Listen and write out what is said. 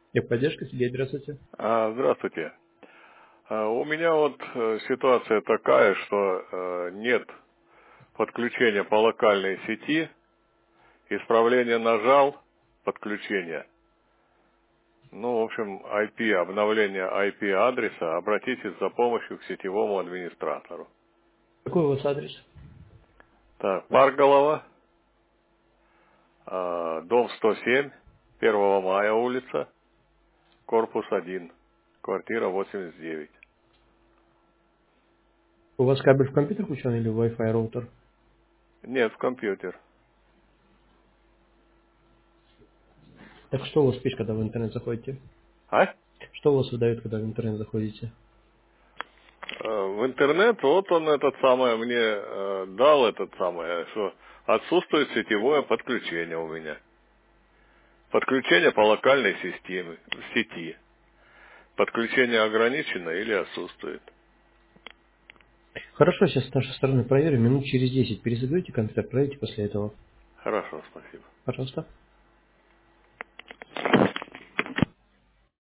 Техподдержка, Сергей, здравствуйте. Здравствуйте. У меня вот ситуация такая, что нет подключения по локальной сети, исправление нажал, подключение. Ну, в общем, IP, обновление IP-адреса, обратитесь за помощью к сетевому администратору. Какой у вас адрес? Так, Марголова, дом 107, 1 мая улица, корпус 1, квартира 89. У вас кабель в компьютер включен или Wi-Fi роутер? Нет, в компьютер. Так что у вас пишет, когда вы в интернет заходите? А? Что у вас выдает, когда в интернет заходите? В интернет, вот он этот самый мне дал этот самый, что отсутствует сетевое подключение у меня. Подключение по локальной системе, в сети. Подключение ограничено или отсутствует. Хорошо, сейчас с нашей стороны проверим. Минут через 10 перезагрузите компьютер, проверьте после этого. Хорошо, спасибо. Пожалуйста.